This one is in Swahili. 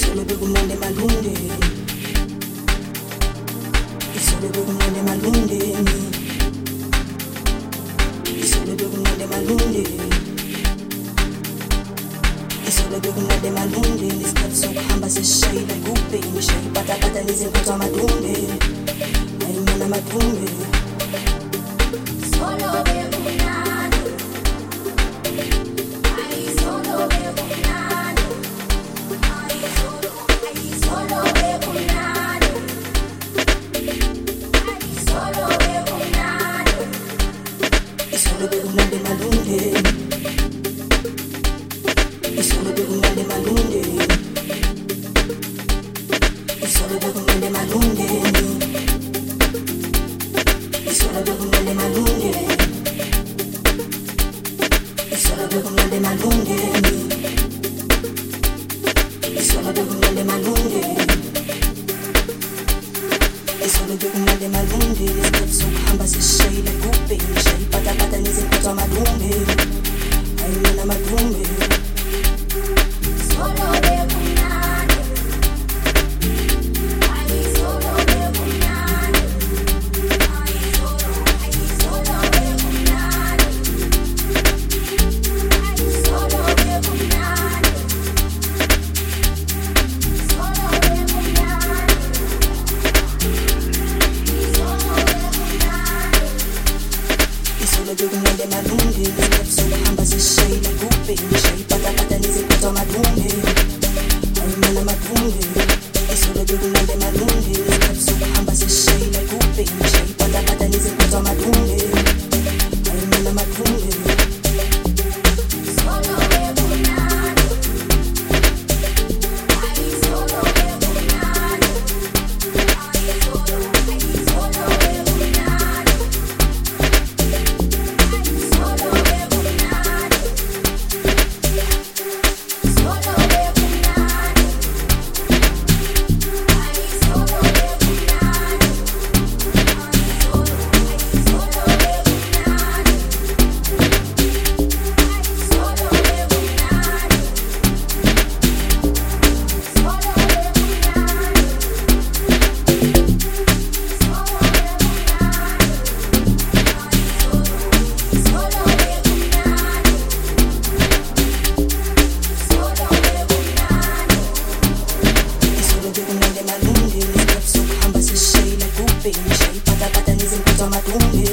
Isolo bekumnandi emalungeni, isolo bekumnandi emalungeni, isolo bekumnandi emalungeni, isolo bekumnandi emalungeni. Isikhathi sokuhamba sesishayile kubheni, shayi patapata nezinkotho amadumbe, ayimana amadumbe. Solo bekumnandi, ayisolo bekumnandi, ayisolo bekumnandi, ayisolo bekumnandi, isolo bekumnandi emalungeni, isolo bekumnandi emalungeni, isolo bekumnandi emalungeni, isolo bekumnandi emalungeni, isolo bekumnandi emalungeni, isolo bekumnandi emalungeni, isolo bekumnandi emalungeni. Isikhathi sokuhamba sesishayile kubheni, shayi patapata nezinkotho amadumbe, ayimana amadumbe. Solo bekumnandi, ayisolo bekumnandi, ayisolo bekumnandi, ayisolo bekumnandi, solo bekumnandi, isolo bekumnandi emalungeni. Isikhathi sokuhamba sesishayile kubheni, shayi patapata nezinkotho amadumbe, ayimana amadumbe. Isolo bekumnandi emalungeni. Isikhathi sokuhamba sesishayile kubheni, shayi patapata nezinkotho amadumbe, ayimana amadumbe. Solo bekumnandi, ayisolo bekumnandi, ayisolo bekumnandi, ayisolo bekumnandi, solo bekumnandi, ayisolo bekumnandi, ayisolo bekumnandi, isolo bekumnandi emalungeni. Isikhathi sokuhamba sesishayile kubheni, shayi patapata nezinkotho amadumbe,